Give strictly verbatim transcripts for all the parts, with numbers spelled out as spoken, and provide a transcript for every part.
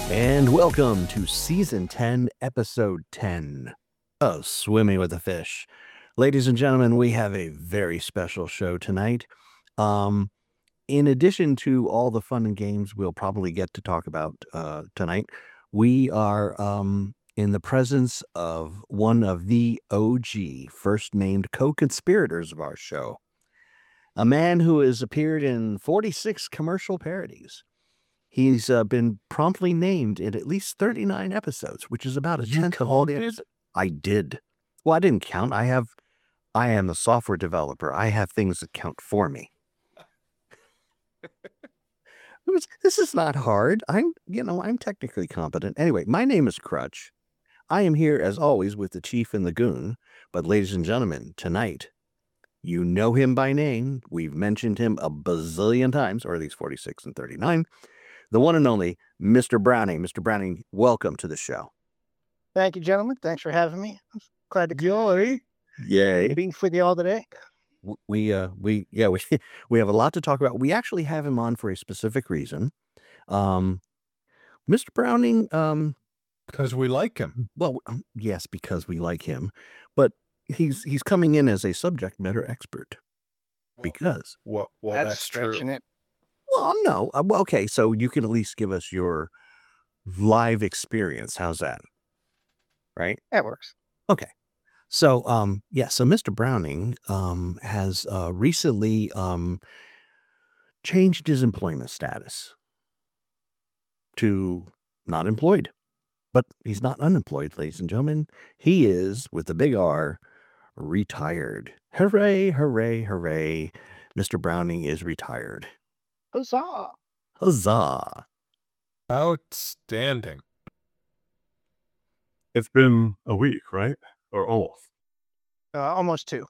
And welcome to Season ten, Episode ten of Swimming with the Fish. Ladies and gentlemen, we have a very special show tonight. Um, in addition to all the fun and games we'll probably get to talk about uh, tonight, we are um, in the presence of one of the O G first named co-conspirators of our show, a man who has appeared in forty-six commercial parodies. He's uh, been promptly named in at least thirty-nine episodes, which is about a You tenth of all the counted? episodes. I did. Well, I didn't count. I have, I am a software developer. I have things that count for me. It was, this is not hard. I'm, you know, I'm technically competent. Anyway, my name is Crutch. I am here as always with the Chief and the Goon. But ladies and gentlemen, tonight, you know him by name. We've mentioned him a bazillion times, or at least forty-six and thirty-nine. The one and only Mister Browning. Mister Browning, welcome to the show. Thank you, gentlemen. Thanks for having me. I'm glad to join. Yay. Being with you all today. We, uh, we, yeah, we, we have a lot to talk about. We actually have him on for a specific reason. Um, Mister Browning, um, Because we like him. well, um, yes, because we like him, but he's, he's coming in as a subject matter expert because, Well, well that's, that's, stretching true. it. well, no, uh, well, okay. So you can at least give us your live experience. How's that? Right? That works. Okay. So, um, yeah, so Mister Browning, um, has, uh, recently, um, changed his employment status to not employed, but he's not unemployed, ladies and gentlemen. He is, with the big R, retired. Hooray, hooray, hooray. Mister Browning is retired. Huzzah. Huzzah. Outstanding. It's been a week, right? Or almost. Uh, almost two.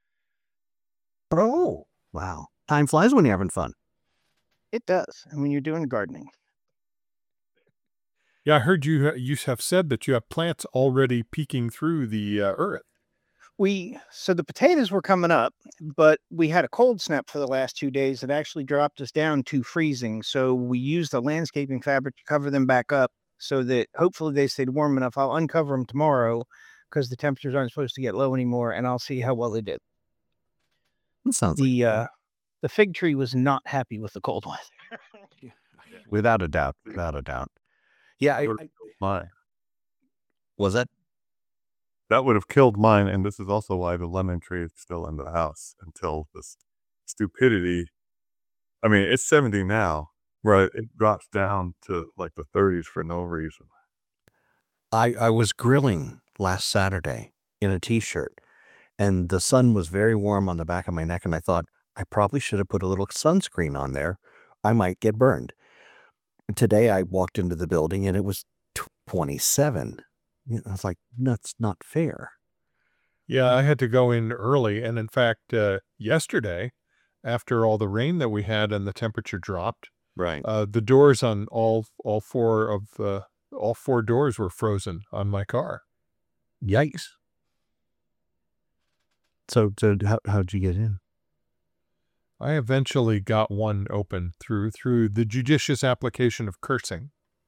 Oh, wow. Time flies when you're having fun. It does. And when you're doing gardening. Yeah, I heard you you have said that you have plants already peeking through the uh, earth. We, so the potatoes were coming up, but we had a cold snap for the last two days that actually dropped us down to freezing. So we used the landscaping fabric to cover them back up so that hopefully they stayed warm enough. I'll uncover them tomorrow because the temperatures aren't supposed to get low anymore, and I'll see how well they did. That sounds The like uh, the fig tree was not happy with the cold weather. without a doubt, without a doubt. Yeah, I, I Mine. was that. That would have killed mine, and this is also why the lemon tree is still in the house until this stupidity. I mean, it's seventy now, where it drops down to like the thirties for no reason. I, I was grilling last Saturday in a t-shirt, and the sun was very warm on the back of my neck, and I thought I probably should have put a little sunscreen on there. I might get burned. Today I walked into the building and it was twenty-seven. You know, I was like, that's not fair. Yeah, I had to go in early, and in fact, uh, yesterday, after all the rain that we had and the temperature dropped, Right. uh, the doors on all all four of uh, all four doors were frozen on my car. Yikes. So, so how, how'd you get in? I eventually got one open through through the judicious application of cursing.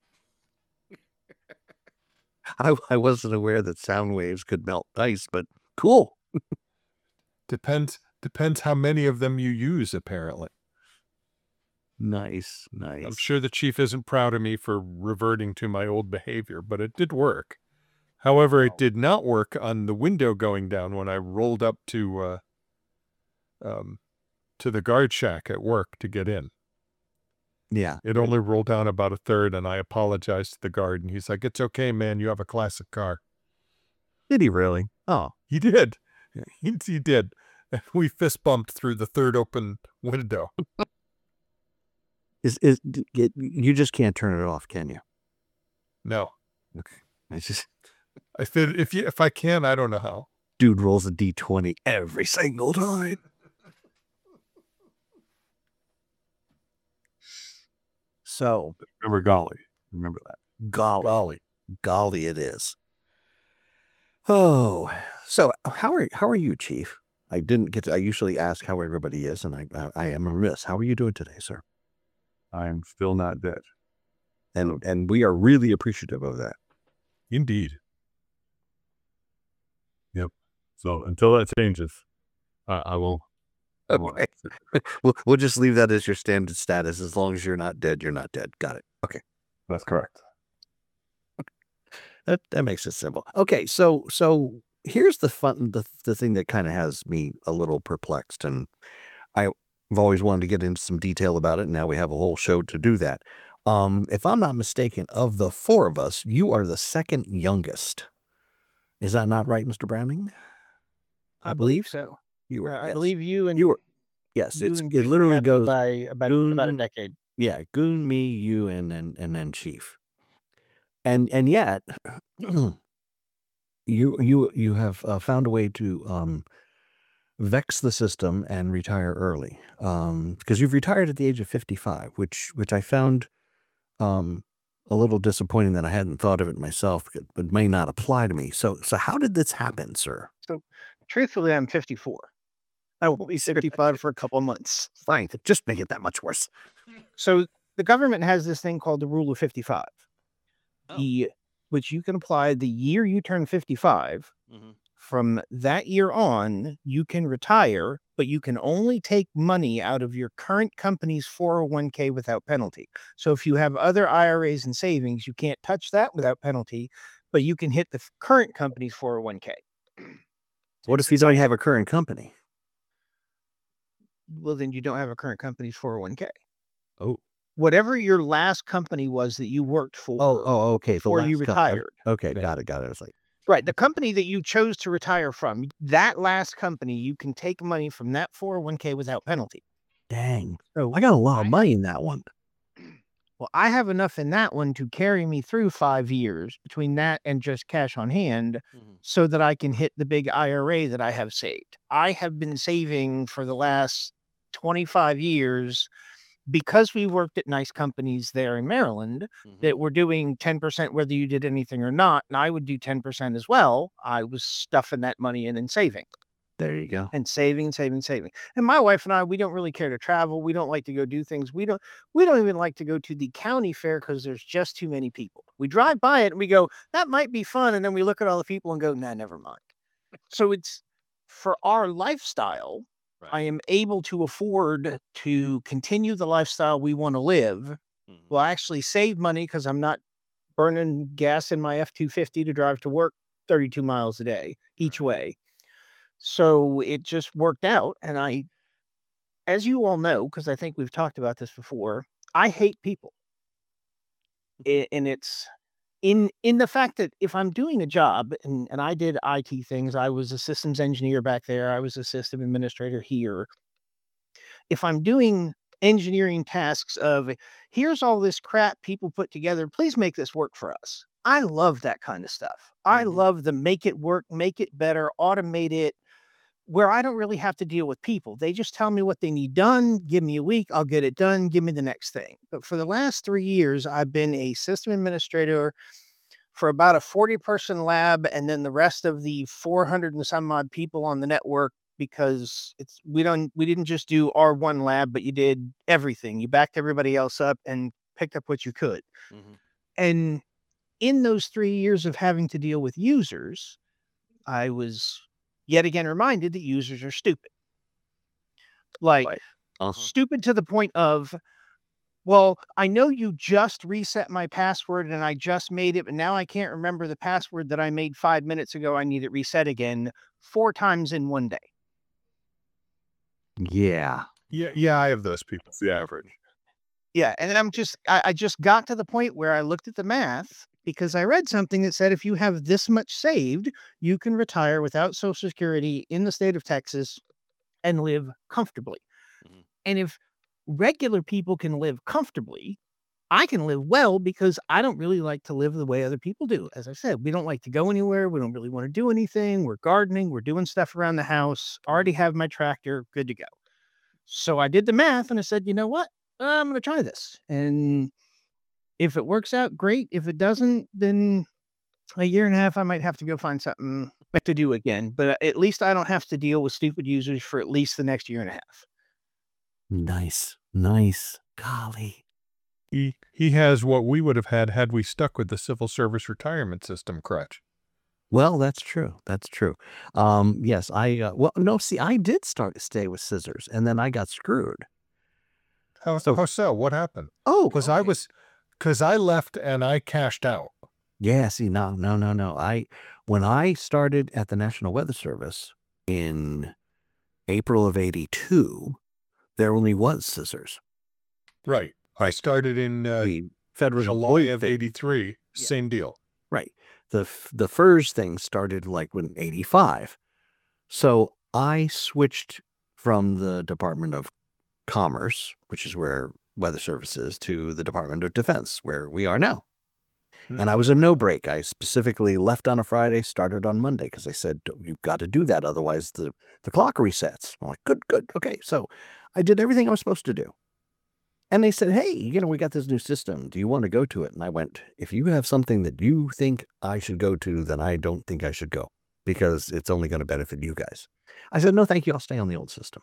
I, I wasn't aware that sound waves could melt ice, but cool. Depends depends how many of them you use, apparently. Nice, nice. I'm sure the chief isn't proud of me for reverting to my old behavior, but it did work. However, it did not work on the window going down when I rolled up to uh, um, to the guard shack at work to get in. Yeah. It only rolled down about a third, and I apologized to the guard, and he's like, "It's okay, man. You have a classic car." Did he really? Oh, He did. He, he did. And we fist bumped through the third open window. is is it, you just can't turn it off, can you? No. Okay. I just I said, if you, if I can, I don't know how. dude rolls a D twenty every single time. So, Remember golly. Remember that. golly, golly, golly, it is. Oh, so how are how are you, Chief? I didn't get to, I usually ask how everybody is, and I I, I am remiss. How are you doing today, sir? I am still not dead. And and we are really appreciative of that. Indeed. Yep. So until that changes, I, I will. I will Okay. We'll, we'll just leave that as your standard status. As long as you're not dead, you're not dead. Got it. Okay. That's correct. That that makes it simple. Okay, so so here's the fun the the thing that kind of has me a little perplexed, and I've always wanted to get into some detail about it, and now we have a whole show to do that. Um, if I'm not mistaken, of the four of us, you are the second youngest. Is that not right, Mister Browning? I believe so. You were. I yes. believe you and you were. Yes, you it's and it Goon literally have goes. by about about a Goon, decade. yeah, Goon, me, you, and and and then Chief. And and yet, you you you have uh, found a way to um, vex the system and retire early, um, because you've retired at the age of fifty-five, which which I found um, a little disappointing that I hadn't thought of it myself, but but may not apply to me. So so how did this happen, sir? So, truthfully, I'm fifty-four. I will be fifty-five for a couple of months. Fine, just make it that much worse. So the government has this thing called the Rule of fifty-five, Oh. the which you can apply the year you turn fifty-five. Mm-hmm. From that year on, you can retire, but you can only take money out of your current company's four oh one k without penalty. So if you have other I R As and savings, you can't touch that without penalty, but you can hit the f- current company's four oh one k. What if you don't have a current company? Well, then you don't have a current company's four oh one k. Oh. Whatever your last company was that you worked for Oh, oh, okay. The before you last co- retired. Okay, got it, got it. I was like, Right. The company that you chose to retire from, that last company, you can take money from that four oh one k without penalty. dang, So I got a lot I of have, money in that one. well, I have enough in that one to carry me through five years between that and just cash on hand Mhm. so that I can hit the big I R A that I have saved. I have been saving for the last twenty-five years because we worked at nice companies there in Maryland Mhm. that were doing ten percent whether you did anything or not. And I would do ten percent as well. I was stuffing that money in and saving There you go. and saving, saving, saving. And my wife and I, we don't really care to travel. We don't like to go do things. We don't, we don't even like to go to the county fair because there's just too many people. We drive by it and we go, that might be fun. And then we look at all the people and go, nah, never mind. So it's for our lifestyle. Right. I am able to afford to continue the lifestyle we want to live. Mhm. Well, I actually save money because I'm not burning gas in my F two fifty to drive to work thirty-two miles a day each way. So it just worked out. And I, as you all know, because I think we've talked about this before, I hate people. I- And it's in in the fact that if I'm doing a job and, and I did I T things, I was a systems engineer back there, I was a system administrator here. If I'm doing engineering tasks of here's all this crap people put together, please make this work for us. I love that kind of stuff. I Mhm. love the make it work, make it better, automate it, where I don't really have to deal with people. They just tell me what they need done, give me a week, I'll get it done, give me the next thing. But for the last three years, I've been a system administrator for about a forty person lab, and then the rest of the four hundred and some odd people on the network, because it's we don't we didn't just do our one lab, but you did everything. You backed everybody else up and picked up what you could. Mhm. And in those three years of having to deal with users, I was yet again reminded that users are stupid. Like Right. Uh-huh. stupid to the point of, well, I know you just reset my password and I just made it, but now I can't remember the password that I made five minutes ago. I need it reset again four times in one day. Yeah. Yeah, yeah, I have those people. It's the average. Yeah. And then I'm just, I, I just got to the point where I looked at the math because I read something that said if you have this much saved, you can retire without Social Security in the state of Texas and live comfortably. Mhm. And if regular people can live comfortably, I can live well because I don't really like to live the way other people do. As I said, we don't like to go anywhere. We don't really want to do anything. We're gardening. We're doing stuff around the house. Already have my tractor, good to go. So I did the math and I said, you know what? I'm going to try this. And if it works out, great. If it doesn't, then a year and a half, I might have to go find something to do again. But at least I don't have to deal with stupid users for at least the next year and a half. Nice. Nice. Golly. He he has what we would have had had we stuck with the civil service retirement system crutch. Well, that's true. That's true. Um, yes, I uh, well, no, see, I did start to stay with scissors, and then I got screwed. How So- how so? What happened? Oh, Because I was, because I left and I cashed out. yeah. See, no, no, no, no. I when I started at the National Weather Service in April of eighty-two, there only was scissors. Right. I started in uh, The federal July employee of thing- eighty-three. Yeah. Same deal. Right. The f- the F E R S thing started like when eighty-five. So I switched from the Department of Commerce, which is where Weather Service is, to the Department of Defense, where we are now. And I was a no break. I specifically left on a Friday, started on Monday, because they said, you've got to do that. Otherwise, the, the clock resets. I'm like, good, good. Okay. So I did everything I was supposed to do. And they said, hey, you know, we got this new system. Do you want to go to it? And I went, if you have something that you think I should go to, then I don't think I should go, because it's only going to benefit you guys. I said, no, thank you. I'll stay on the old system.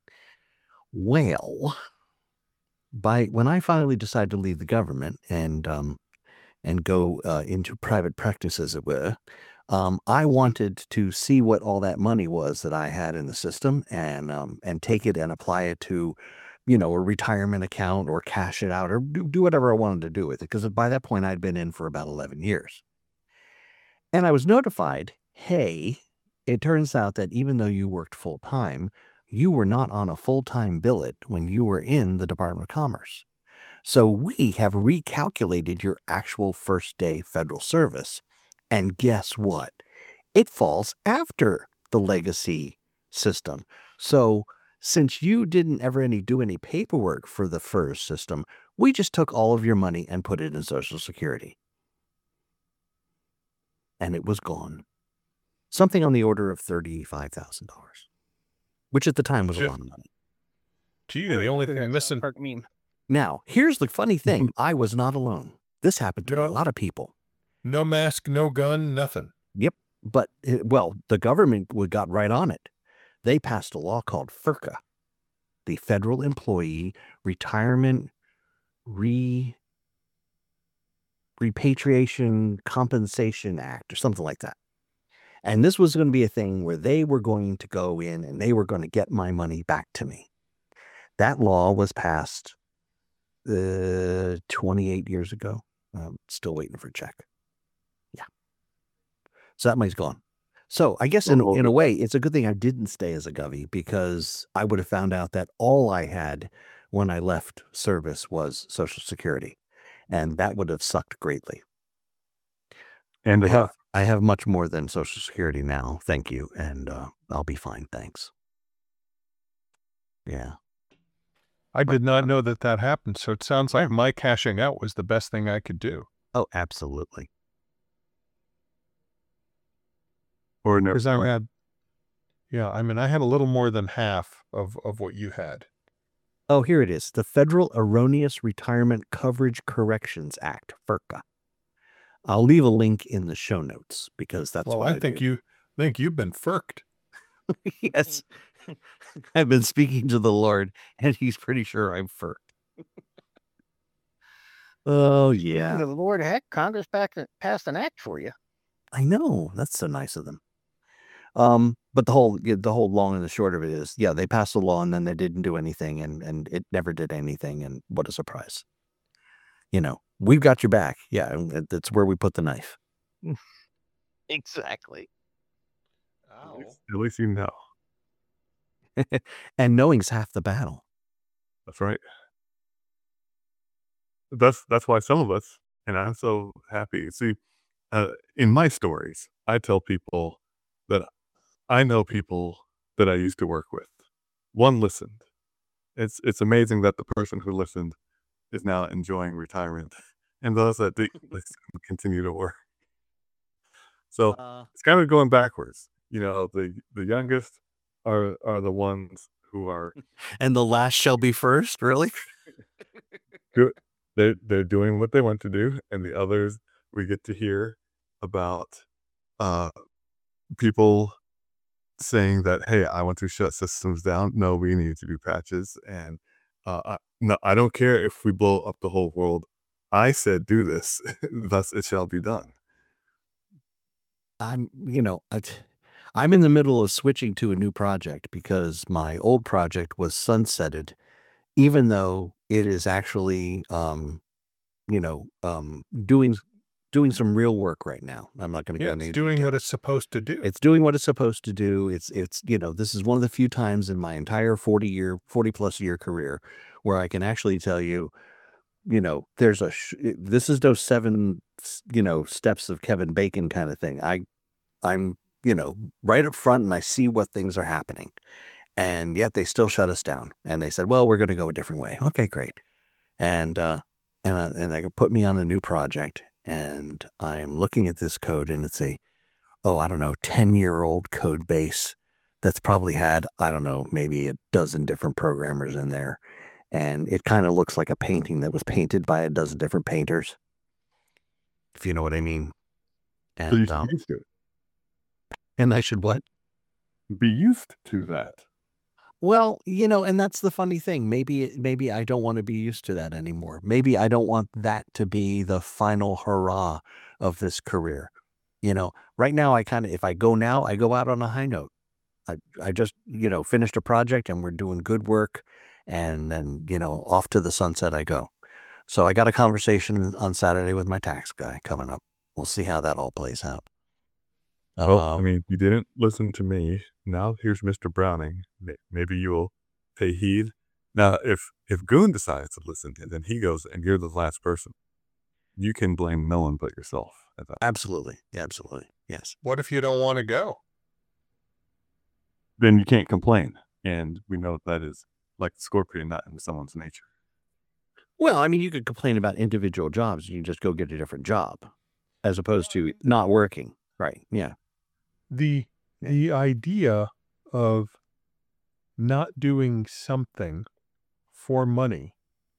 Well, by when I finally decided to leave the government and um, and go uh, into private practice, as it were, um, I wanted to see what all that money was that I had in the system, and um, and take it and apply it to, you know, a retirement account, or cash it out, or do, do whatever I wanted to do with it. Because by that point, I'd been in for about eleven years. And I was notified, hey, it turns out that even though you worked full time, you were not on a full-time billet when you were in the Department of Commerce. So we have recalculated your actual first day federal service. And guess what? It falls after the legacy system. So since you didn't ever any do any paperwork for the F E R S system, we just took all of your money and put it in Social Security. And it was gone. Something on the order of thirty-five thousand dollars, which at the time was a Shit. lot of money. Gee, the only thing South missing. Park meme. Now, here's the funny thing. I was not alone. This happened to a No. lot of people. No mask, no gun, nothing. Yep. But, uh, well, the government would got right on it. They passed a law called FERCA, the Federal Employee Retirement Re Repatriation Compensation Act, or something like that. And this was going to be a thing where they were going to go in and they were going to get my money back to me. That law was passed uh, twenty-eight years ago. I'm still waiting for a check. Yeah. So that money's gone. So I guess in, Well, in a way, it's a good thing I didn't stay as a Govy, because I would have found out that all I had when I left service was Social Security. And that would have sucked greatly. And I uh, have, I have much more than Social Security now. Thank you. And uh, I'll be fine. Thanks. Yeah. I did not know that that happened. So it sounds like my cashing out was the best thing I could do. Oh, absolutely. ordinary. Because I had, yeah, I mean, I had a little more than half of, of what you had. Oh, here it is. The Federal Erroneous Retirement Coverage Corrections Act, FERCA. I'll leave a link in the show notes, because that's Well, what I think do. you think you've been firked. Yes. I've been speaking to the Lord, and he's pretty sure I'm FERCed. Oh, yeah. The Lord, heck, Congress back, passed an act for you. I know. That's so nice of them. Um, but the whole yeah, the whole long and the short of it is, yeah, they passed a law and then they didn't do anything, and and it never did anything, and what a surprise. You know, we've got your back. Yeah, and that- that's where we put the knife. Exactly. At least, at least you know. And knowing's half the battle. That's right. That's that's why some of us, and I'm so happy. See, uh, in my stories, I tell people that I know people that I used to work with. One listened. It's it's amazing that the person who listened is now enjoying retirement, and those that did listen continue to work. So Uh, it's kind of going backwards. You know, the the youngest are are the ones who are and the last shall be first, really? they're they're doing what they want to do, and the others we get to hear about uh people saying that, hey, I want to shut systems down. No, we need to do patches. And uh I, no, I don't care if we blow up the whole world. I said do this, thus it shall be done. I'm, you know, I t- I'm in the middle of switching to a new project because my old project was sunsetted, even though it is actually, um, you know, um, doing doing some real work right now. I'm not going to Yeah, go it's into doing detail. what it's supposed to do. It's doing what it's supposed to do. It's it's you know, this is one of the few times in my entire forty year, forty plus year career where I can actually tell you, you know, there's a sh- this is those seven, s- you know, steps of Kevin Bacon kind of thing. I I'm, you know, right up front and I see what things are happening. And yet they still shut us down. And they said, well, we're going to go a different way. Okay, great. And, uh, and, uh, and they put me on a new project and I'm looking at this code and it's a, oh, I don't know, ten year old code base that's probably had, I don't know, maybe a dozen different programmers in there. And it kind of looks like a painting that was painted by a dozen different painters, if you know what I mean. So you And, should um, be used to it. and I should what? Be used to that. Well, you know, and that's the funny thing. Maybe it- maybe I don't want to be used to that anymore. Maybe I don't want that to be the final hurrah of this career. You know, right now I kind of if I go now, I go out on a high note. I I just, you know, finished a project and we're doing good work and then, you know, off to the sunset I go. So I got a conversation on Saturday with my tax guy coming up. We'll see how that all plays out. Well, I Um, mean, you didn't listen to me. Now here's Mister Browning. May- Maybe you will pay heed. Now, if if Goon decides to listen, and then he goes, and you're the last person, you can blame no one but yourself at that. absolutely. Absolutely. Yes. What if you don't want to go? Then you can't complain, and we know that is like the scorpion, not in someone's nature. Well, I mean, you could complain about individual jobs. You can just go get a different job as opposed to not working. Right. Yeah. The the idea of not doing something for money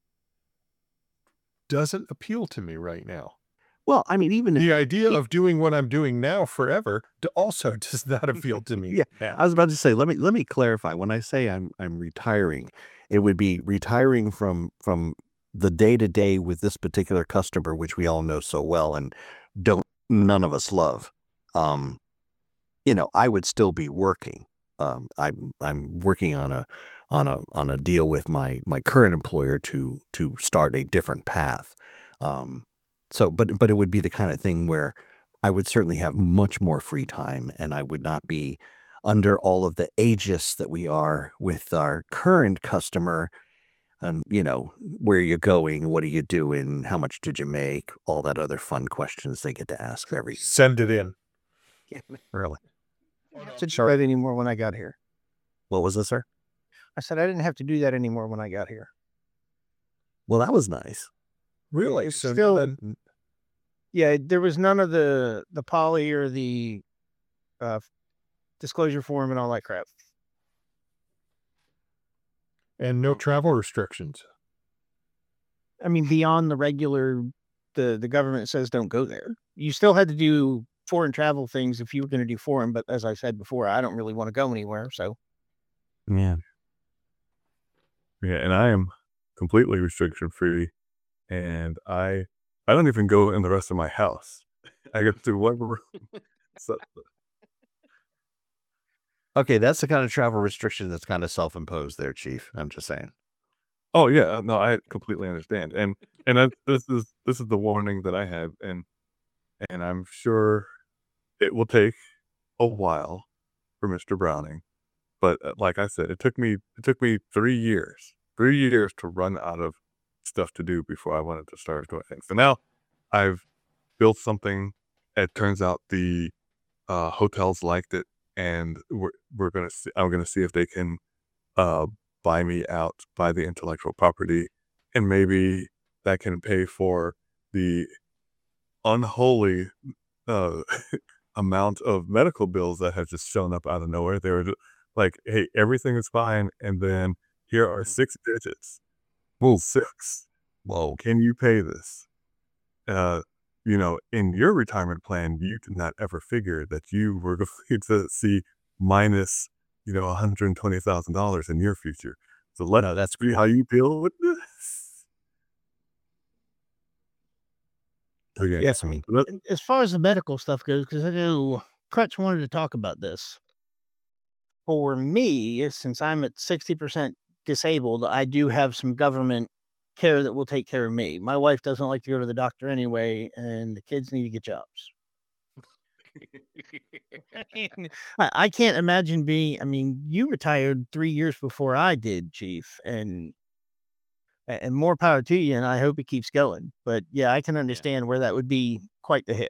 doesn't appeal to me right now. Well, I mean, even if, The idea of doing what I'm doing now forever d- also does not appeal to me. Yeah, now. I was about to say, let me let me clarify. When I say I'm I'm retiring, it would be retiring from from the day to day with this particular customer, which we all know so well and don't none of us love. Um, you know, I would still be working. Um, I'm I'm working on a on a on a deal with my my current employer to to start a different path. Um, so, but but it would be the kind of thing where I would certainly have much more free time, and I would not be under all of the aegis that we are with our current customer. And you know, where you're going, what are you doing, how much did you make, all that other fun questions they get to ask every. Send it in. Really? I didn't have to do that anymore when I got here. What was this, sir? I said I didn't have to do that anymore when I got here. Well, that was nice. Really? It's So still- then- Yeah, there was none of the the poly or the uh, disclosure form and all that crap. and no travel restrictions. I mean, beyond the regular, the the government says don't go there. You still had to do foreign travel things if you were going to do foreign. But as I said before, I don't really want to go anywhere. So Yeah. Yeah, and I am completely restriction free, and I I don't even go in the rest of my house. I get to one room. So, Okay, that's the kind of travel restriction that's kind of self-imposed there, Chief. I'm just saying. oh yeah, no, I completely understand, and and I, this is this is the warning that I have, and and I'm sure it will take a while for Mister Browning, but uh, like I said, it took me it took me three years, three years to run out of stuff to do before I wanted to start doing things. So now I've built something. It turns out the uh, hotels liked it, and we're we're gonna see, I'm gonna see if they can uh, buy me out, buy the intellectual property, and maybe that can pay for the unholy uh, amount of medical bills that have just shown up out of nowhere. They were ju- like, "Hey, everything is fine," and then here are six digits. Well, six. Whoa. Can you pay this? Uh, you know, in your retirement plan, you did not ever figure that you were going to see minus, you know, one hundred twenty thousand dollars in your future. So let No, that's us see how you deal with this. Okay. Yes, I mean, Let- As far as the medical stuff goes, because I know Crutch wanted to talk about this. For me, since I'm at sixty percent disabled, I do have some government care that will take care of me. My wife doesn't like to go to the doctor anyway, and the kids need to get jobs. I mean, I I can't imagine being, I mean, you retired three years before I did, Chief, and a- and more power to you, and I hope it keeps going. But yeah, I can understand where that would be quite the hit.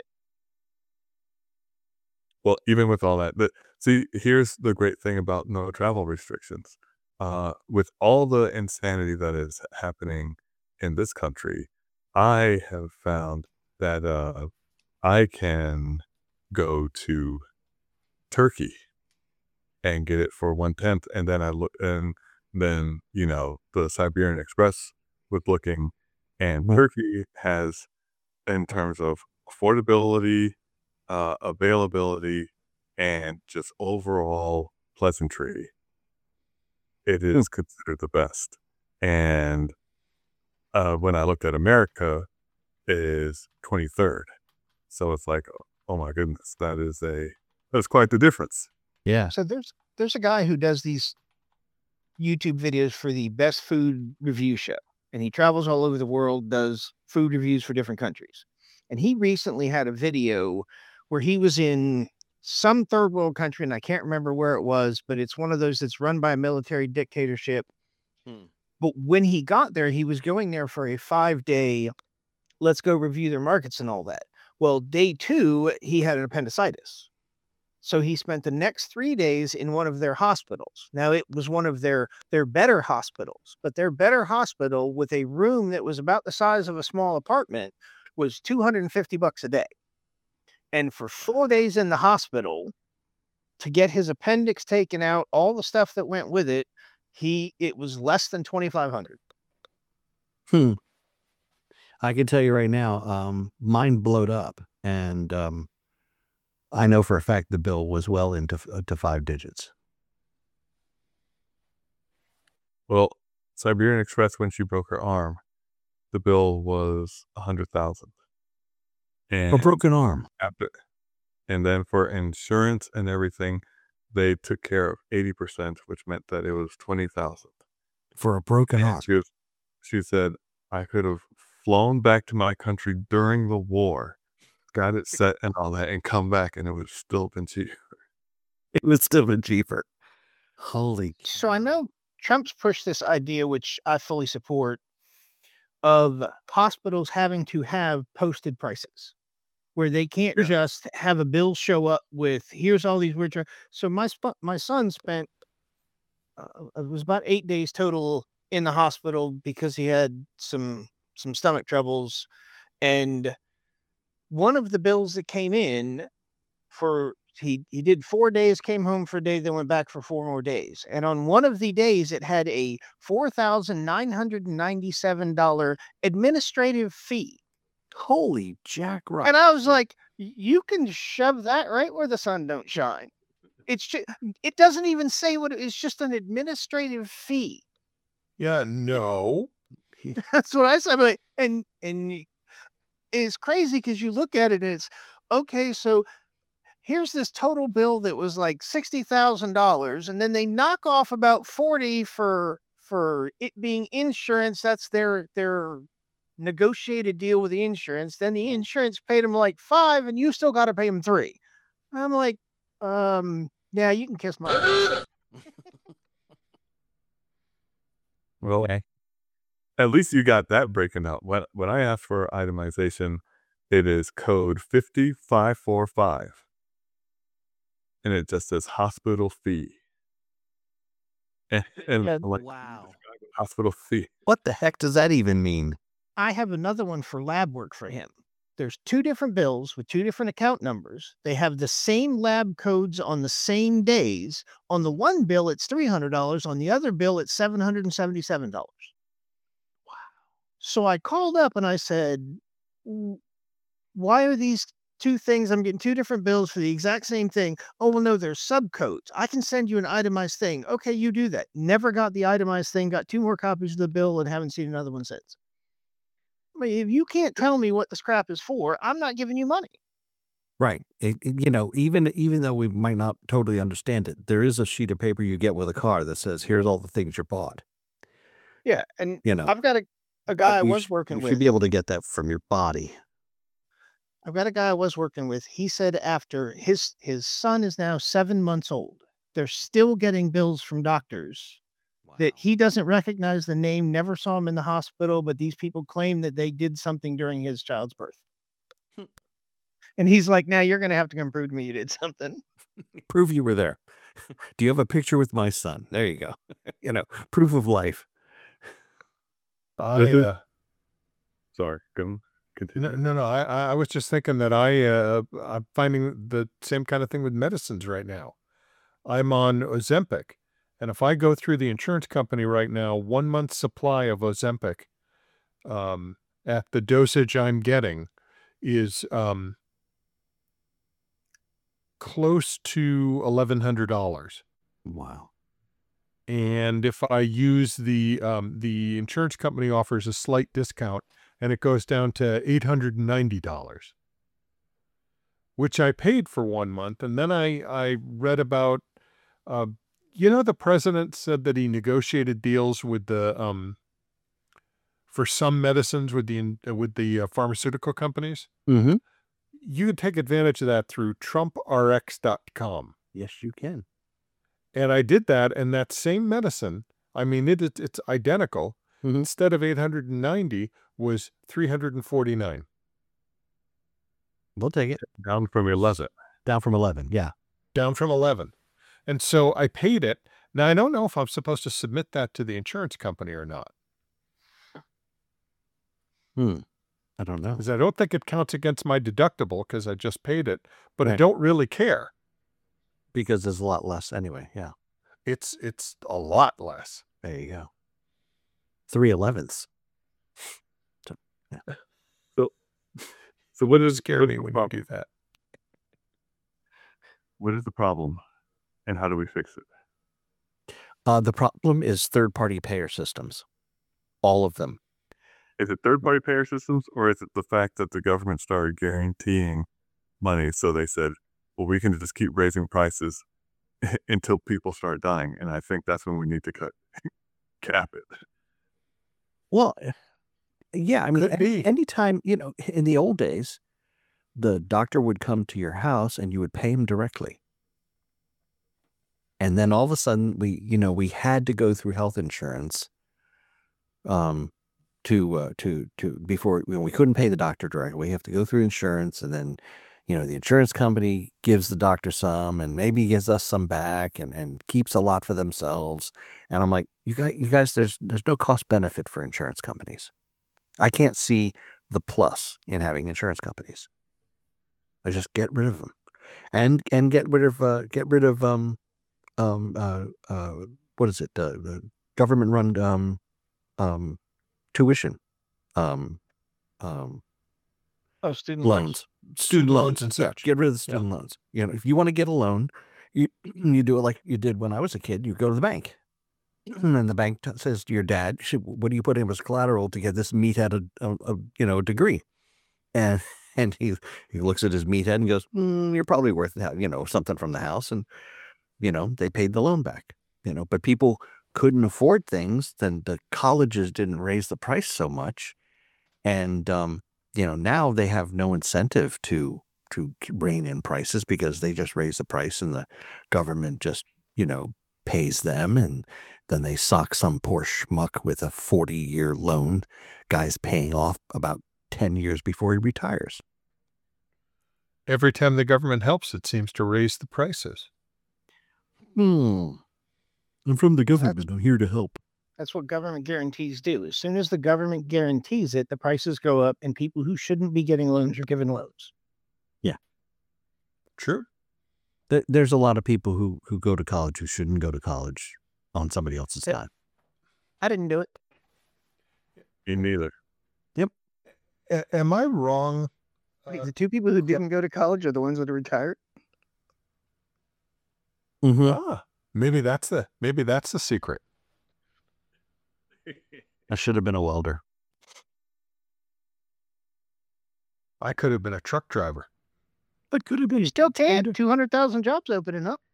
Well, even with all that, but see, here's the great thing about no travel restrictions. Uh, with all the insanity that is happening in this country, I have found that uh, I can go to Turkey and get it for one tenth, and then I look, and then you know the Siberian Express was looking, and Turkey has, in terms of affordability, uh, availability, and just overall pleasantry, it is considered the best. And uh, when I looked at America, it is twenty-third. So it's like, oh my goodness, that is a that's quite the difference. yeah. So there's there's a guy who does these YouTube videos for the best food review show, and he travels all over the world, does food reviews for different countries. And he recently had a video where he was in some third world country, and I can't remember where it was, but it's one of those that's run by a military dictatorship. Hmm. But when he got there, he was going there for a five day, let's go review their markets and all that. Well, day two, he had an appendicitis. So he spent the next three days in one of their hospitals. Now, it was one of their their better hospitals, but their better hospital with a room that was about the size of a small apartment was two hundred fifty bucks a day. And for four days in the hospital to get his appendix taken out, all the stuff that went with it, he it was less than twenty-five hundred. Hmm. I can tell you right now, um, mine blowed up, and um, I know for a fact the bill was well into f- uh, to five digits. Well, Siberian Express, when she broke her arm, the bill was a hundred thousand. A And broken arm after, and then for insurance and everything, they took care of eighty percent, which meant that it was twenty thousand. for a broken arm. She was, she said, I could have flown back to my country during the war, got it set and all that, and come back, and it would have still been cheap. It was still been cheaper. Holy So I know Trump's pushed this idea, which I fully support, of hospitals having to have posted prices where they can't Yeah. just have a bill show up with here's all these weird. Tra-. So my sp- my son spent uh, it was about eight days total in the hospital because he had some some stomach troubles, and one of the bills that came in for he he did four days, came home for a day, then went back for four more days. And on one of the days, it had a four thousand nine hundred ninety-seven dollars administrative fee. Holy Jack Rock. And I was like, "Y- you can shove that right where the sun don't shine. It's just, it doesn't even say what it is, just an administrative fee." Yeah, no. That's what I said. I'm like, and and y- it's crazy because you look at it and it's okay. So here's this total bill that was like sixty thousand dollars, and then they knock off about forty for for it being insurance. That's their their negotiated deal with the insurance. Then the insurance paid them like five, and you still got to pay them three. I'm like, um, yeah, you can kiss my ass. Well, at least you got that breaking out. When when I asked for itemization, it is code fifty-five forty-five. And it just says hospital fee. And, and Yeah. I'm like, Wow. hospital fee. What the heck does that even mean? I have another one for lab work for him. There's two different bills with two different account numbers. They have the same lab codes on the same days. On the one bill, it's three hundred dollars. On the other bill, it's seven hundred seventy-seven dollars. Wow. So I called up and I said, "W- why are these two things? I'm getting two different bills for the exact same thing." "Oh, well, no, there's subcodes. I can send you an itemized thing." "Okay, you do that." Never got the itemized thing, got two more copies of the bill and haven't seen another one since. I mean, if you can't tell me what the scrap is for, I'm not giving you money. Right. It, it- you know, even even though we might not totally understand it, there is a sheet of paper you get with a car that says, "Here's all the things you bought." Yeah, and You know, I've got a, a guy I you, was sh- working you with. should be able to get that from your body. I've got a guy I was working with. He said after his his son is now seven months old, they're still getting bills from doctors that he doesn't recognize the name, never saw him in the hospital, but these people claim that they did something during his child's birth. Hmm. And he's like, "Now you're gonna have to come prove to me you did something." Prove you were there. Do you have a picture with my son? There you go. You know, proof of life. I, This is- uh, Sorry, go no, continue. no, no. I, I I was just thinking that I, uh, I'm finding the same kind of thing with medicines right now. I'm on Ozempic, and if I go through the insurance company right now, one month supply of Ozempic, um, at the dosage I'm getting, is um close to eleven hundred dollars. Wow. And if I use the um, the insurance company offers a slight discount, and it goes down to eight hundred ninety dollars, which I paid for one month. And then I I read about, uh, you know, the president said that he negotiated deals with the um for some medicines with the in- uh, with the uh, pharmaceutical companies. Mm-hmm. You can take advantage of that through Trump R X dot com. Yes, you can. And I did that, and that same medicine, I mean, it, it it's identical. Mhm. Instead of eight hundred ninety, was three hundred forty-nine, We'll take it. Down from eleven. Down from eleven. Yeah. down from eleven. And so I paid it. Now, I don't know if I'm supposed to submit that to the insurance company or not, Hmm. I don't know. because I don't think it counts against my deductible because I just paid it, but I Right. don't really care. Because there's a lot less anyway. Yeah. It's it's a lot less. There you go. Three elevenths. So what It is scared what me is the when you prob- do that. What is the problem, and how do we fix it? Uh, the problem is third-party payer systems. All of them. Is it third-party payer systems, or is it the fact that the government started guaranteeing money, so they said, "Well, we can just keep raising prices until people start dying," and I think that's when we need to cut cap it. Well, eh, yeah. I mean, Could any, be. anytime, you know, in the old days, the doctor would come to your house and you would pay him directly. And then all of a sudden, we, you know, we had to go through health insurance um, to, uh, to, to, before, you know, we couldn't pay the doctor directly. We have to go through insurance, and then, you know, the insurance company gives the doctor some and maybe gives us some back, and, and keeps a lot for themselves. And I'm like, you guys, you guys, there's, there's no cost benefit for insurance companies. I can't see the plus in having insurance companies. I just get rid of them, and, and get rid of, uh, get rid of, um, um, uh, uh, what is it? Uh, the government run, um, um, tuition, um, um, Oh, student loans. loans, student Student loans, loans and Yeah, such. Get rid of the Yeah. student loans. You know, if you want to get a loan, you you do it like you did when I was a kid. You go to the bank, and then the bank t- says to your dad, "Should- "What do you put in as collateral to get this meathead a, a, a you know degree?" And and he he looks at his meathead and goes, mm, "You're probably worth that, you know something from the house." And you know they paid the loan back. You know, but people couldn't afford things. Then the colleges didn't raise the price so much, and um, you know now they have no incentive to to k- rein in prices, because they just raise the price, and the government just you know pays them, and then they sock some poor schmuck with a forty year loan, guy's paying off about ten years before he retires. Every time the government helps, it seems to raise the prices. Hmm. I'm from the government. I'm here to help. That's what government guarantees do. As soon as the government guarantees it, the prices go up, and people who shouldn't be getting loans are given loans. True. Th- There's a lot of people who who go to college who shouldn't go to college on somebody else's Yeah. time. I didn't do it. Me neither. A- am I wrong? Wait, Uh, the two people who didn't go to college are the ones that are retired. Mm-hmm. ah, maybe that's the maybe that's the secret. I should have been a welder. I could have been a truck driver. But could have been You still can. two hundred thousand jobs opening up.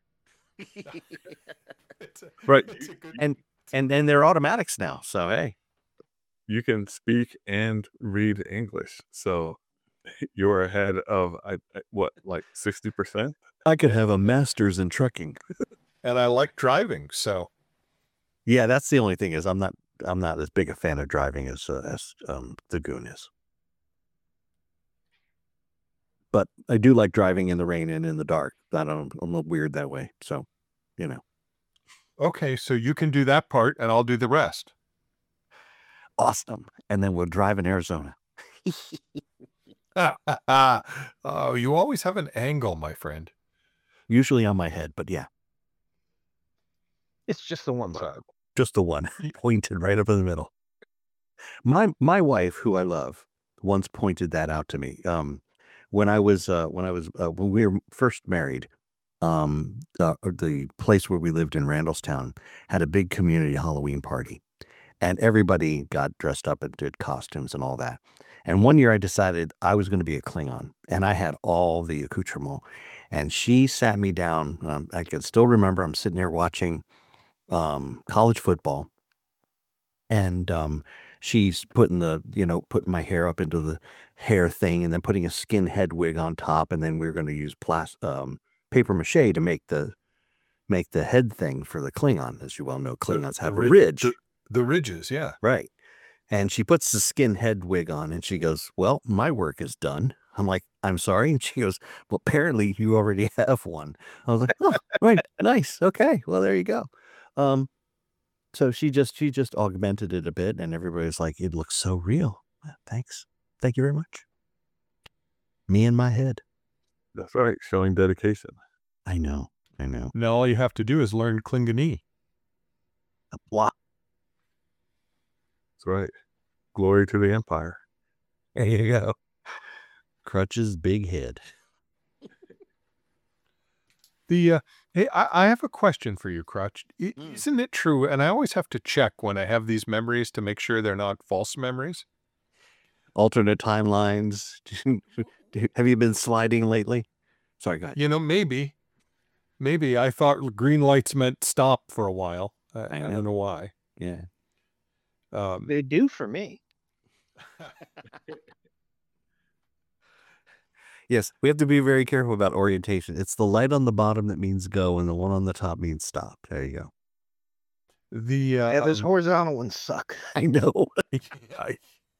It's a- Right. it's a good- and and then they're automatics now. So hey, You can speak and read English. So you're ahead of, I, I- what, like sixty percent? I could have a master's in trucking. and I like driving, so Yeah, that's the only thing is I'm not I'm not as big a fan of driving as uh, as um, the Goon is. But I do like driving in the rain and in the dark. I don't I'm a little weird that way. So, you know, okay. So you can do that part, and I'll do the rest. awesome. And then we'll drive in Arizona. Oh, you always have an angle, my friend. Usually on my head, but yeah, It's just the one side. just the one pointed right up in the middle. My my wife, who I love, once pointed that out to me. Um, when I was uh, when I was uh, when we were first married, um, uh, the place where we lived in Randallstown had a big community Halloween party, and everybody got dressed up and did costumes and all that. And one year I decided I was going to be a Klingon, and I had all the accoutrement. And she sat me down. Um, I can still remember I'm sitting there watching um, college football, and um, she's putting the, you know, putting my hair up into the hair thing, and then putting a skin head wig on top, and then we are going to use plas- um, paper mache to make the make the head thing for the Klingon. As you well know, Klingons The have a rid- ridge, The, the ridges, yeah. right? And she puts the skin head wig on, and she goes, "Well, my work is done." I'm like, "I'm sorry," and she goes, "Well, apparently you already have one." I was like, "Oh, right, nice, okay, well, there you go." Um, so she just she just augmented it a bit, and everybody's like, "It looks so real." "Yeah, thanks, thank you very much. Me in my head. That's right. Showing dedication. I know, I know. Now all you have to do is learn Klingonese. Blah. That's right. Glory to the Empire. There you go. Crutch's big head. The uh, hey, I, I have a question for you, Crutch. I- Mm. Isn't it true? And I always have to check when I have these memories to make sure they're not false memories. Alternate timelines. Have you been sliding lately? Sorry, go ahead. You know, maybe, maybe I thought green lights meant stop for a while. I, I I know. don't know why. Yeah. Um, They do for me. Yes, we have to be very careful about orientation. It's the light on the bottom that means go, and the one on the top means stop. There you go. the uh, Yeah, those um, horizontal ones suck. I know. I-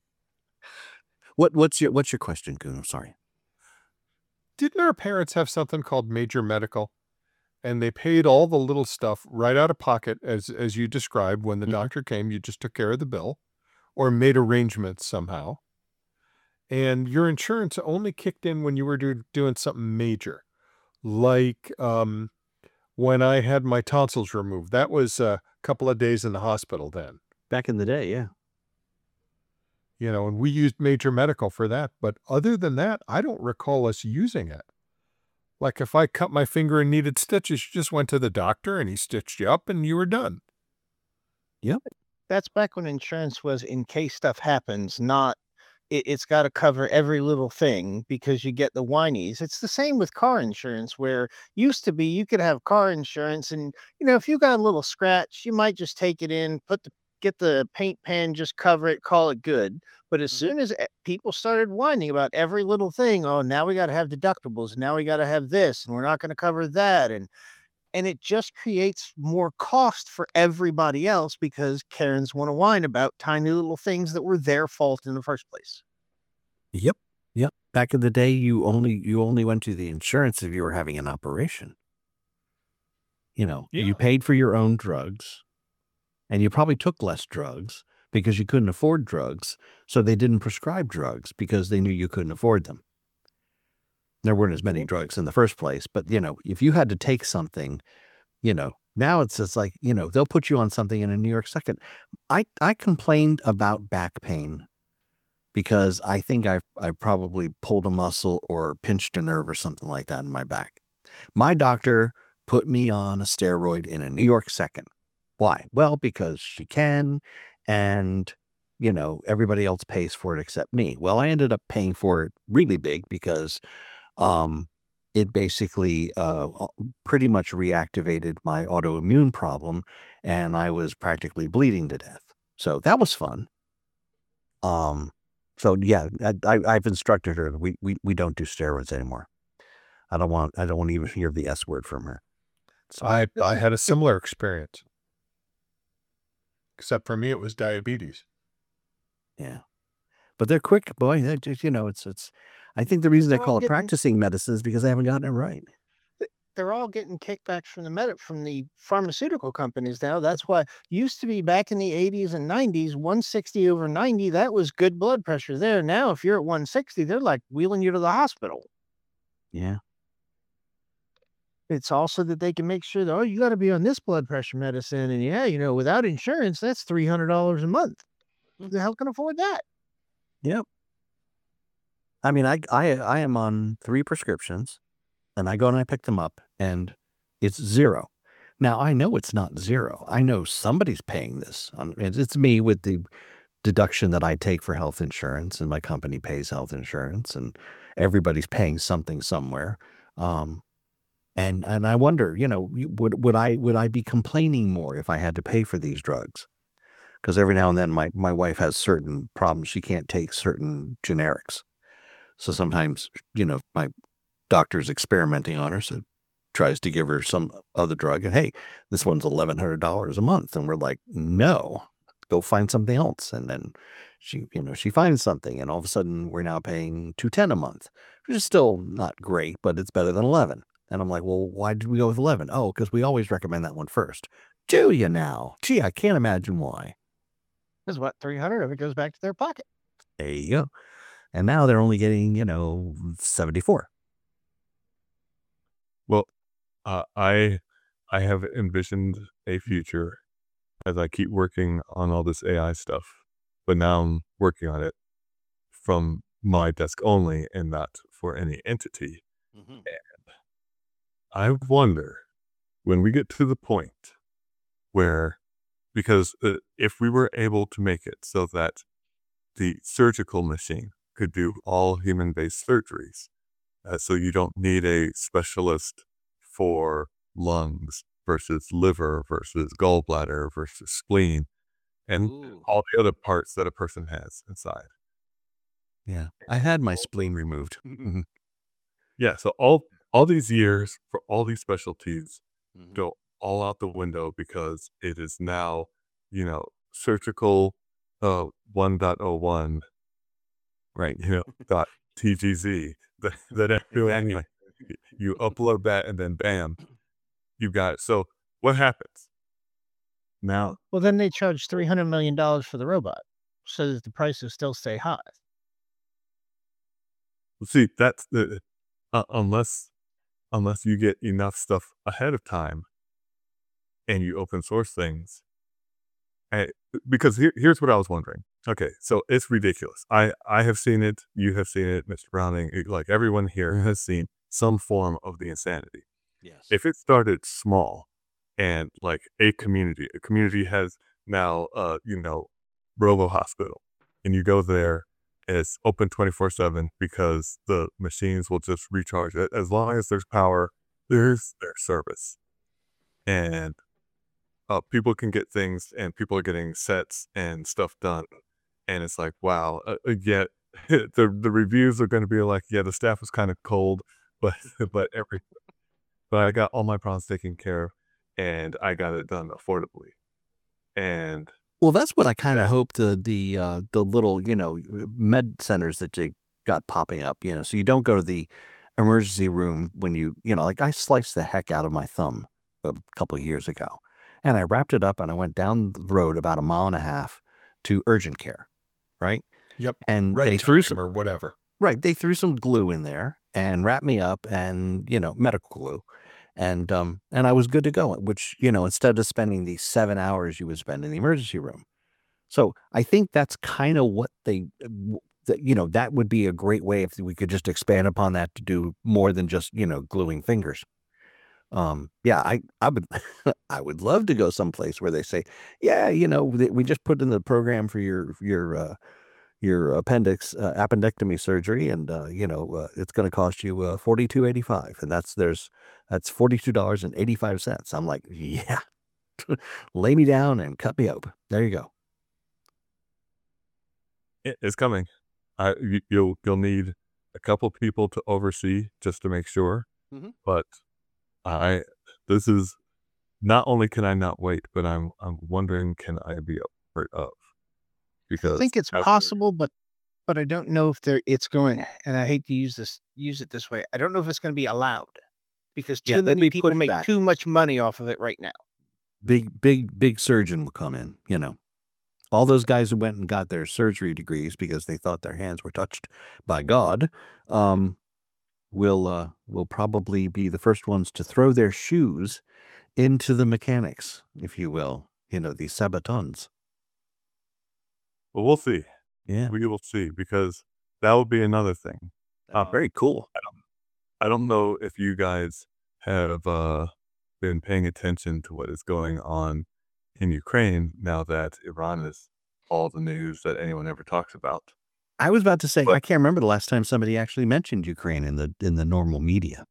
What what's your what's your question, Goon? I'm sorry. didn't our parents have something called Major Medical? And they paid all the little stuff right out of pocket, as as you described. When the Mhm. doctor came, you just took care of the bill, or made arrangements somehow. And your insurance only kicked in when you were do, doing something major, like um, when I had my tonsils removed. That was a couple of days in the hospital then, Back in the day, yeah. you know, and we used Major Medical for that. But other than that, I don't recall us using it. Like if I cut my finger and needed stitches, you just went to the doctor and he stitched you up and you were done. That's back when insurance was in case stuff happens, not it, it's got to cover every little thing because you get the whinies. It's the same with car insurance, where used to be you could have car insurance, and you know if you got a little scratch, you might just take it in, put the get the paint pan, just cover it, call it good. But as Mhm. soon as e- people started whining about every little thing, oh, now we got to have deductibles, now we got to have this, and we're not going to cover that, and and it just creates more cost for everybody else because Karens want to whine about tiny little things that were their fault in the first place. Yep. Yep. Back in the day, you only you only went to the insurance if you were having an operation. You know, Yeah. you paid for your own drugs, and you probably took less drugs because you couldn't afford drugs. So they didn't prescribe drugs because they knew you couldn't afford them. There weren't as many drugs in the first place, but you know, if you had to take something, you know, now it's just like, you know, they'll put you on something in a New York second. I, I complained about back pain because I think I I probably pulled a muscle or pinched a nerve or something like that in my back. My doctor put me on a steroid in a New York second. Why? Well, because she can, and you know, everybody else pays for it except me. Well, I ended up paying for it really big because um, it basically uh, pretty much reactivated my autoimmune problem, and I was practically bleeding to death. So that was fun. Um, so yeah, I, I, I've instructed her that we, we we don't do steroids anymore. I don't want I don't want to even hear the S word from her. So I I had a similar experience, except for me it was diabetes. Yeah, but they're quick, boy. They're just, you know, it's it's. I think the reason they They're all call it getting- practicing medicine is because they haven't gotten it right. They're all getting kickbacks from the med from the pharmaceutical companies now. That's why used to be back in the eighties and nineties, one sixty over ninety, that was good blood pressure there. Now, if you're at one sixty, they're like wheeling you to the hospital. Yeah. It's also that they can make sure that, oh, you got to be on this blood pressure medicine. And yeah, you know, without insurance, that's three hundred dollars a month. Who the hell can afford that? Yep. I mean, I I I am on three prescriptions, and I go and I pick them up, and it's zero. Now I know it's not zero. I know somebody's paying this. Um, It's, it's me with the deduction that I take for health insurance, and my company pays health insurance, and everybody's paying something somewhere. Um, and and I wonder, you know, you- would would I would I be complaining more if I had to pay for these drugs? Because every now and then my my wife has certain problems. She can't take certain generics. So sometimes, you know, my doctor's experimenting on her, so tries to give her some other drug, and hey, this one's eleven hundred dollars a month, and we're like, no, go find something else. And then she, you know, she finds something, and all of a sudden we're now paying two ten a month, which is still not great, but it's better than eleven. And I'm like, well, why did we go with eleven? Oh, because we always recommend that one first. Do you now? Gee, I can't imagine why. Because what, three hundred of it goes back to their pocket. There you go. And now they're only getting, you know, seventy-four. Well, uh, I I have envisioned a future as I keep working on all this A I stuff, but now I'm working on it from my desk only and not for any entity. I wonder when we get to the point where, because uh, if we were able to make it so that the surgical machine could do all human-based surgeries, uh, so you don't need a specialist for lungs versus liver versus gallbladder versus spleen and all the other parts that a person has inside. Yeah. I had my spleen removed. Yeah, so all all these years for all these specialties go all out the window because it is now, you know, surgical uh one point oh one, Right. you know, dot T G Z that, that everyone, you upload that and then bam, you got it. So what happens? Now, Well, then they charge three hundred million dollars for the robot so that the prices still stay high. see, that's the uh, unless unless you get enough stuff ahead of time and you open source things. And, because here, here's what I was wondering. Okay, so it's ridiculous. I, I have seen it. You have seen it, Mister Browning. it- Like everyone here has seen some form of the insanity. Yes. If it started small and like a community, a community has now, uh, you know, Robo Hospital, and you go there, and it's open twenty-four seven because the machines will just recharge it. As long as there's power, there's their service. And uh, people can get things, and people are getting sets and stuff done. And it's like, wow, uh, uh, yet the the reviews are going to be like, yeah, the staff was kind of cold, but but every but I got all my problems taken care of, and I got it done affordably. And Well, that's what I kind of hope the the uh, the little, you know, med centers that they got popping up, you know, so you don't go to the emergency room when you, you know, like I sliced the heck out of my thumb a couple of years ago, and I wrapped it up and I went down the road about a mile and a half to urgent care, right? Yep. And Red they threw time some or whatever. right, they threw some glue in there and wrapped me up, and you know, medical glue. And um and I was good to go, which, you know, instead of spending the seven hours you would spend in the emergency room. So I think that's kind of what they, uh, w- that, you know, that would be a great way if we could just expand upon that to do more than just, you know, gluing fingers. Um, yeah, I, I would, I would love to go someplace where they say, yeah, you know, we just put in the program for your, your, uh, your appendix uh, appendectomy surgery, and uh, you know uh, it's going to cost you uh, forty-two eighty-five, and that's there's that's forty-two dollars and eighty-five cents. I'm like, yeah, lay me down and cut me open. There you go. It, it's coming. I you, you'll you'll need a couple people to oversee just to make sure. Mhm. But I this is not only can I not wait, but I'm I'm wondering, can I be a part of? I Because think it's after- possible, but but I don't know if there it's going. And I hate to use this use it this way. I don't know if it's going to be allowed because too Yeah, there'll many be people make pushback. too much money off of it right now. Big, big, big surgeon will come in. You know, all those guys who went and got their surgery degrees because they thought their hands were touched by God, um, will uh, will probably be the first ones to throw their shoes into the mechanics, if you will. You know, these sabatons. Well, we'll see. Yeah, We will see, because that would be another thing. Uh, very cool. I don't know if you guys have uh, been paying attention to what is going on in Ukraine now that Iran is all the news that anyone ever talks about. I was about to say, But- I can't remember the last time somebody actually mentioned Ukraine in the in the normal media.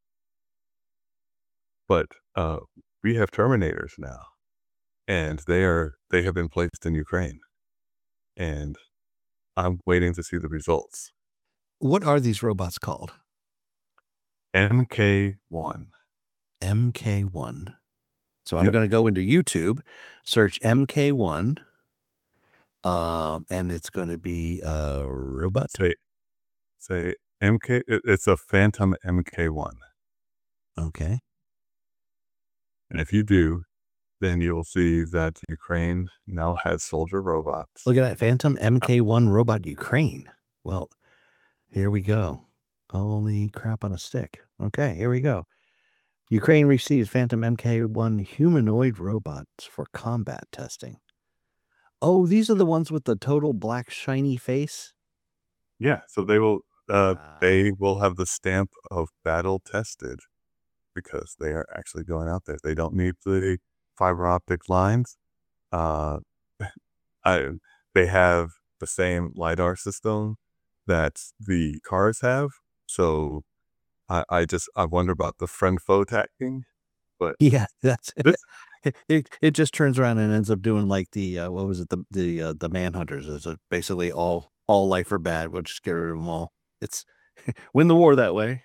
But uh, we have Terminators now, and they are they have been placed in Ukraine, and I'm waiting to see the results. What are these robots called? M K one. M K one. So I'm Yep. going to go into YouTube, search M K one, um, and it's going to be a robot. Say, say M K. it- It's a Phantom M K one, Okay. and if you do, then you'll see that Ukraine now has soldier robots. Look at that Phantom M K one robot Ukraine. Well, here we go. Holy crap on a stick. Okay, here we go. Ukraine receives Phantom M K one humanoid robots for combat testing. Oh, these are the ones with the total black shiny face? Yeah, so they will uh, Wow. they will have the stamp of battle tested, because they are actually going out there. They don't need the fiber optic lines. Uh, I they have the same LiDAR system that the cars have. So I, I just I wonder about the friend foe tagging. Yeah, that's it. This- It, it. It just turns around and ends up doing like the uh, what was it the the uh, the Manhunters? It's a basically all all life or bad. We'll just get rid of them all. It's win the war that way.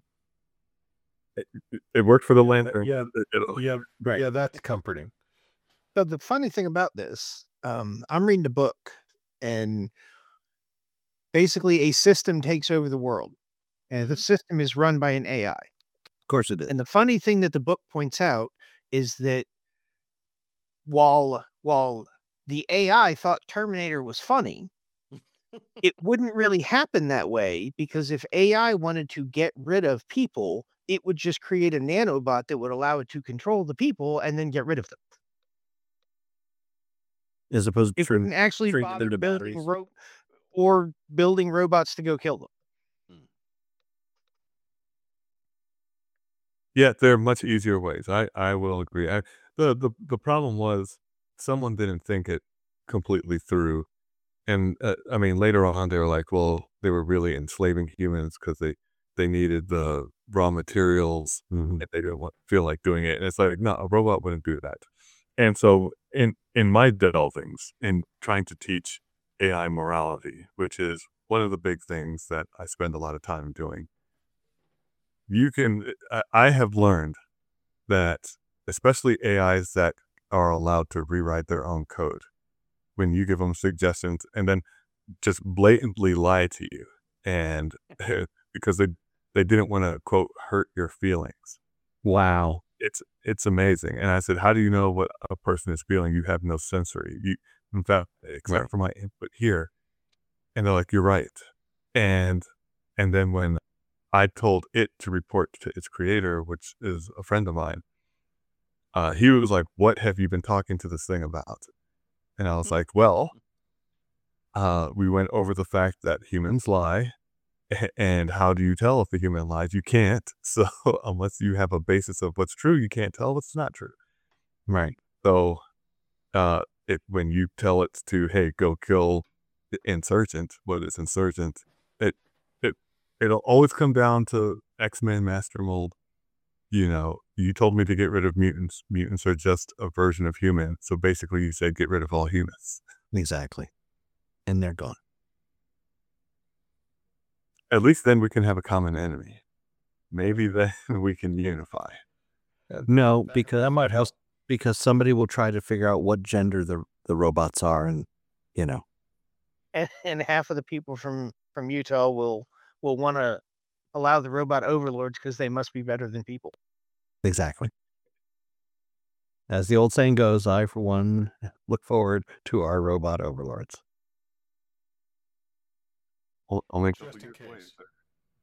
It worked for the Lantern. Yeah, It- yeah, Right. yeah. That's comforting. So the funny thing about this, um, I'm reading a book, and basically a system takes over the world, and the system is run by an A I. Of course it is. And the funny thing that the book points out is that while while the A I thought Terminator was funny, it wouldn't really happen that way, because if A I wanted to get rid of people, it would just create a nanobot that would allow it to control the people and then get rid of them. As opposed to It wouldn't actually treat them bother into building batteries. ro- or building robots to go kill them. Yeah, there are much easier ways. I, I will agree. I, the, the the problem was someone didn't think it completely through, and uh, I mean later on they were like, well, they were really enslaving humans because they they needed the raw materials Mhm. and they didn't want, feel like doing it. And it's like, no, a robot wouldn't do that. And so in in my delvings in trying to teach A I morality, which is one of the big things that I spend a lot of time doing, you can I, I have learned that especially A Is that are allowed to rewrite their own code, when you give them suggestions and then just blatantly lie to you, and because they they didn't want to quote hurt your feelings. Wow. It's it's amazing. And I said, how do you know what a person is feeling? You have no sensory. You in fact, except Right. for my input here. And they're like, you're right. And and then when I told it to report to its creator, which is a friend of mine, uh, he was like, what have you been talking to this thing about? And I was like, well, uh, we went over the fact that humans lie, A- And how do you tell if a human lies? You can't. So unless you have a basis of what's true, you can't tell what's not true. Right. So uh, it, when you tell it to, hey, go kill the insurgent, what is insurgent? It it it'll always come down to X-Men Master Mold. You know, you told me to get rid of mutants. Mutants are just a version of human. So basically, you said get rid of all humans. Exactly. And they're gone. At least then we can have a common enemy. Maybe then we can unify. No, because That might help. because somebody will try to figure out what gender the the robots are, and you know, And, and half of the people from from Utah will will want to allow the robot overlords because they must be better than people. exactly. As the old saying goes, I for one look forward to our robot overlords. O- Only a Just couple in years away, case. sir.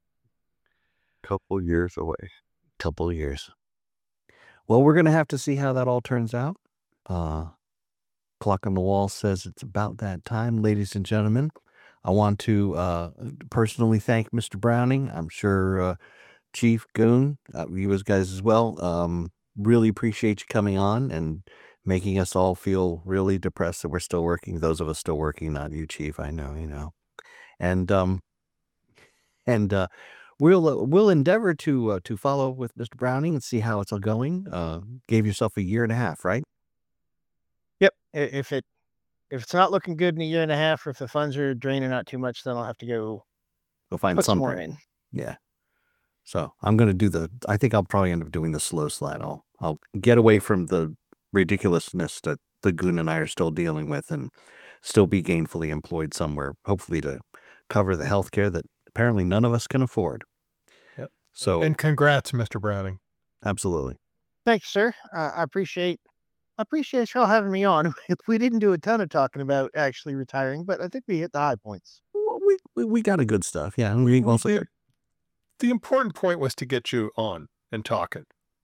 Couple years away. Couple years. Well, we're gonna have to see how that all turns out. Uh, clock on the wall says it's about that time, ladies and gentlemen. I want to uh, personally thank Mister Browning. I'm sure uh, Chief Goon, uh, you guys as well. Um, really appreciate you coming on and making us all feel really depressed that we're still working. Those of us still working, not you, Chief. I know, you know. And um, and uh, we'll uh, we'll endeavor to uh, to follow with Mister Browning and see how it's all going. Uh, gave yourself a year and a half, right? Yep. i- If it if it's not looking good in a year and a half, or if the funds are draining out too much, then I'll have to go Go find put some more something. in. Yeah. So I'm gonna do the. I think I'll probably end up doing the slow slide. I'll I'll get away from the ridiculousness that the Goon and I are still dealing with, and still be gainfully employed somewhere, hopefully to cover the health care that apparently none of us can afford. Yep. So And congrats, Mister Browning. absolutely. Thanks, sir. Uh, I appreciate I appreciate y'all having me on. We didn't do a ton of talking about actually retiring, but I think we hit the high points. Well, we, we we got a good stuff. Yeah, and we Well, also the, the important point was to get you on and talking.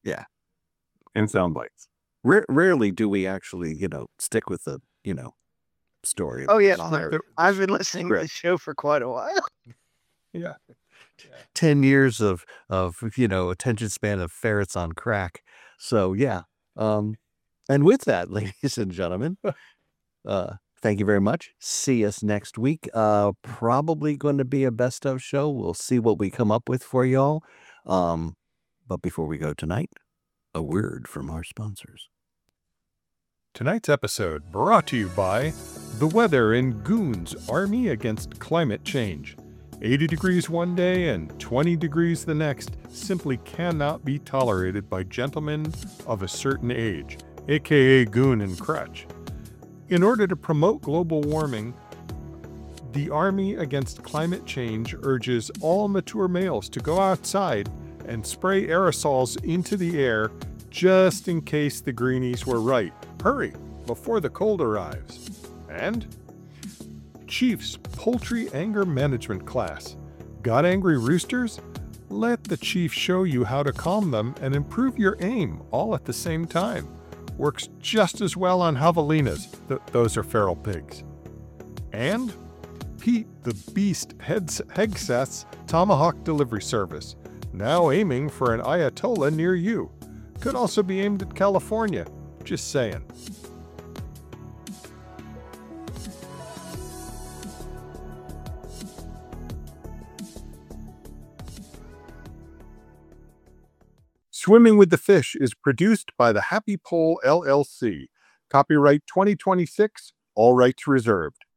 And sound bites. Rare, rarely do we actually, you know, stick with the, you know, story. Oh yes, All no, right. The- I've been listening to the Script. show for quite a while. Yeah. ten years of of you know attention span of ferrets on crack. So yeah. Um, and with that, ladies and gentlemen, uh, thank you very much. See us next week. Uh, probably going to be a best of show. We'll see what we come up with for y'all. Um, but before we go tonight, a word from our sponsors. Tonight's episode brought to you by the weather in Goon's Army Against Climate Change. eighty degrees one day and twenty degrees the next simply cannot be tolerated by gentlemen of a certain age, aka Goon and Crutch. In order to promote global warming, the Army Against Climate Change urges all mature males to go outside and spray aerosols into the air just in case the greenies were right. Hurry, before the cold arrives. And Chief's Poultry Anger Management Class. Got angry roosters? Let the chief show you how to calm them and improve your aim all at the same time. Works just as well on javelinas. Th- those are feral pigs. And Pete the Beast Heads- Hegseth's Tomahawk Delivery Service. Now aiming for an Ayatollah near you. Could also be aimed at California. Just saying. Swimming with the Fish is produced by the Happy Pole L L C. Copyright twenty twenty-six, all rights reserved.